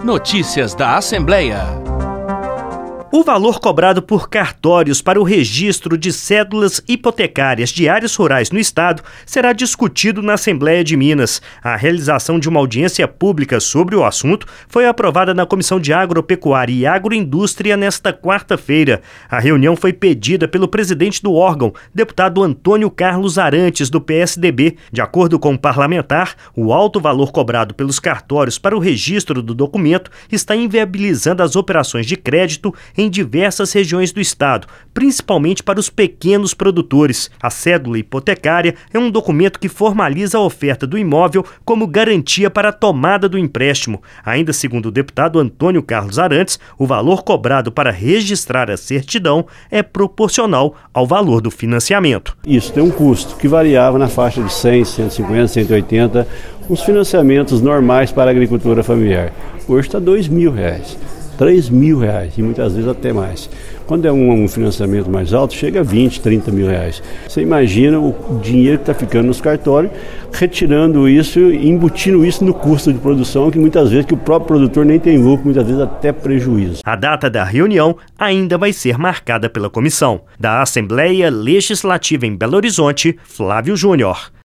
Notícias da Assembleia. O valor cobrado por cartórios para o registro de cédulas hipotecárias de áreas rurais no estado será discutido na Assembleia de Minas. A realização de uma audiência pública sobre o assunto foi aprovada na Comissão de Agropecuária e Agroindústria nesta quarta-feira. A reunião foi pedida pelo presidente do órgão, deputado Antônio Carlos Arantes, do PSDB. De acordo com o parlamentar, o alto valor cobrado pelos cartórios para o registro do documento está inviabilizando as operações de crédito em diversas regiões do estado, principalmente para os pequenos produtores. A cédula hipotecária é um documento que formaliza a oferta do imóvel como garantia para a tomada do empréstimo. Ainda segundo o deputado Antônio Carlos Arantes, o valor cobrado para registrar a certidão é proporcional ao valor do financiamento. Isso tem um custo que variava na faixa de 100, 150, 180, os financiamentos normais para a agricultura familiar. Hoje está R$2.000. R$3.000 e muitas vezes até mais. Quando é um financiamento mais alto, chega a 20, 30 mil reais. Você imagina o dinheiro que está ficando nos cartórios, retirando isso e embutindo isso no custo de produção, que muitas vezes que o próprio produtor nem tem lucro, muitas vezes até prejuízo. A data da reunião ainda vai ser marcada pela comissão. Da Assembleia Legislativa em Belo Horizonte, Flávio Júnior.